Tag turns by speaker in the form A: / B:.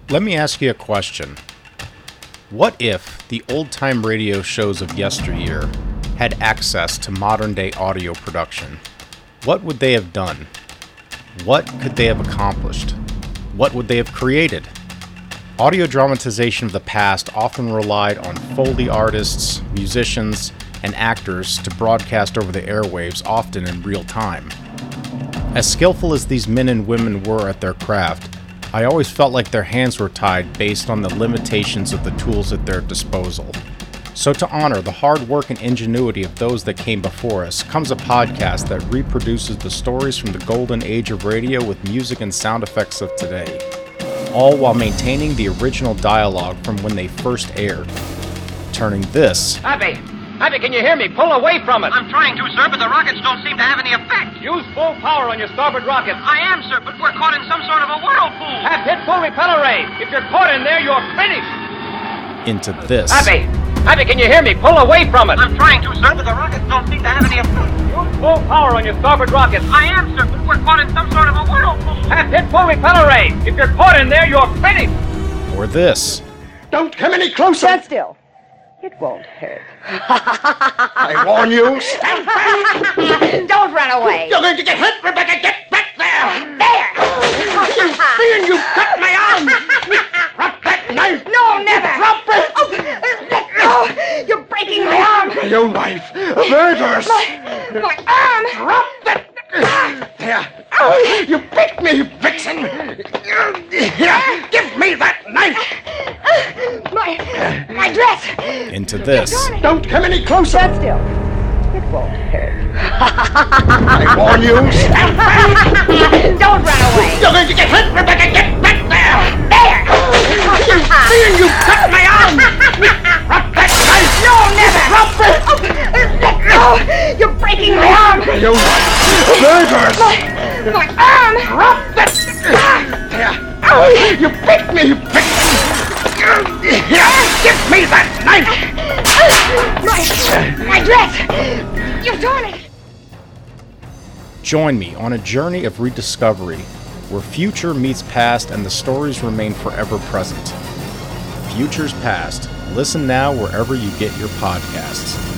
A: Let me ask you a question. What if the old-time radio shows of yesteryear had access to modern-day audio production? What would they have done? What could they have accomplished? What would they have created? Audio dramatization of the past often relied on Foley artists, musicians, and actors to broadcast over the airwaves, often in real time. As skillful as these men and women were at their craft, I always felt like their hands were tied based on the limitations of the tools at their disposal. So to honor the hard work and ingenuity of those that came before us comes a podcast that reproduces the stories from the golden age of radio with music and sound effects of today, all while maintaining the original dialogue from when they first aired. Turning this...
B: Happy, can you hear me? Pull away from it.
C: I'm trying to, sir, but the rockets don't seem to have any effect.
B: Use full power on your starboard rocket.
C: I am, sir, but we're caught in some sort of a whirlpool.
B: Have hit full repeller ray. If you're caught in there, you're finished.
A: Into this.
B: Happy, can you hear me? Pull away from it.
C: I'm trying to, sir, but the rockets don't seem to have any effect.
B: Use full power on your starboard rocket.
C: I am, sir, but we're caught in some sort of a whirlpool.
B: Have hit full repeller ray. If you're caught in there, you're finished.
A: Or this.
D: Don't come any closer.
E: Stand still. It won't hurt.
D: I warn you, stand back.
E: Don't run away.
D: You're going to get hit, Rebecca. Get back there.
E: There.
D: Ian, you cut my arm. Drop that knife.
E: No, never.
D: Drop it.
E: Let go. You're breaking my arm.
D: My own wife. Murderous.
E: My arm.
D: Drop that. There. You bit me, vixen. Here, give me that knife.
E: My dress.
A: Into this.
D: Don't come any closer.
E: Stand still. It won't hurt.
D: I warn you, stand back.
E: Don't run away.
D: You're going to get hit, Rebecca. Get back there.
E: There.
D: Ian, you cut my arm. Drop that knife.
E: No, never.
D: Drop it.
E: Let go. You're breaking my arm.
D: My own wife. Murderous.
E: My arm.
D: Drop that. There. You bit me, vixen. Here, give me that knife.
E: My dress. You've torn it.
A: Join me on a journey of rediscovery where future meets past and the stories remain forever present. Futures Past. Listen now wherever you get your podcasts.